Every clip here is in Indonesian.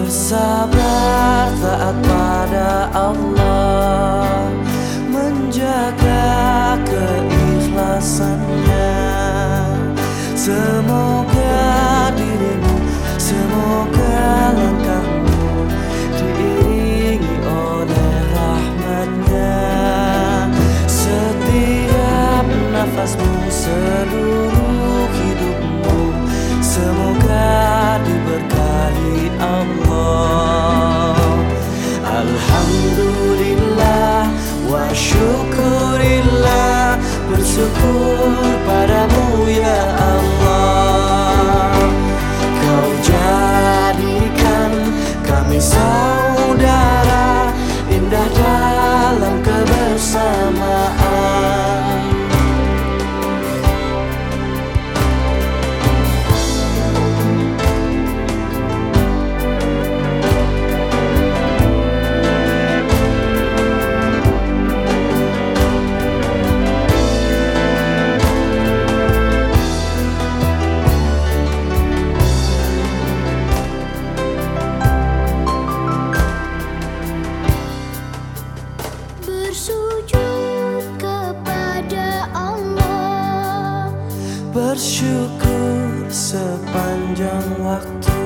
bersabar taat pada Allah, menjaga keikhlasannya. Semoga dirimu, semoga langkahmu diiringi oleh rahmatnya. Setiap nafasmu, seluruh hidupmu, semoga diberkahi Allah. Alhamdulillah wa syukurillah, bersyukur padamu ya Allah. Kau jadikan kami saudara, indah dalam kebersamaan. Bersujud kepada Allah, bersyukur sepanjang waktu.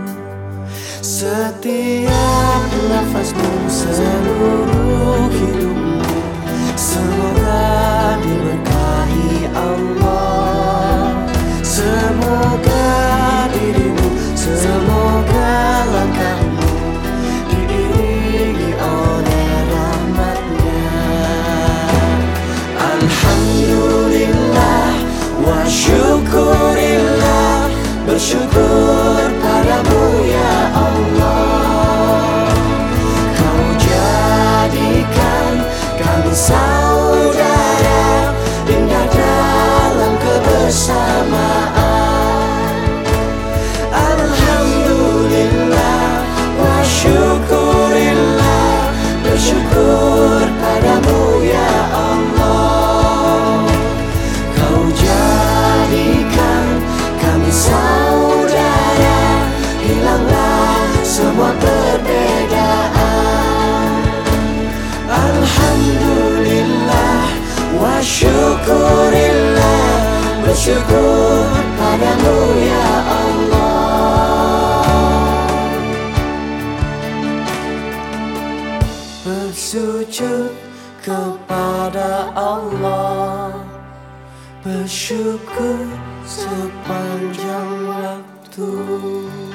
Setiap nafasmu, seluruh hidupmu, semoga diberkahi Allah. Semoga dirimu, semoga langkahmu diiringi oleh rahmatnya. Alhamdulillah wa syukurillah, bersyukur padamu ya Allah. Kau jadikan kami saudara, indah dalam kebersamaan. Alhamdulillah wa syukurillah, bersyukur padamu ya Allah. Kau jadikan kami saudara, hilanglah semua perbedaan. Alhamdulillah wa syukurillah, bersyukur padamu ya Allah. Bersujud kepada Allah, bersyukur sepanjang waktu.